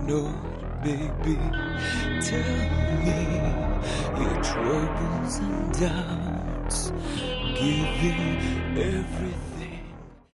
Lord, baby, tell me your troubles and doubts. Give him everything.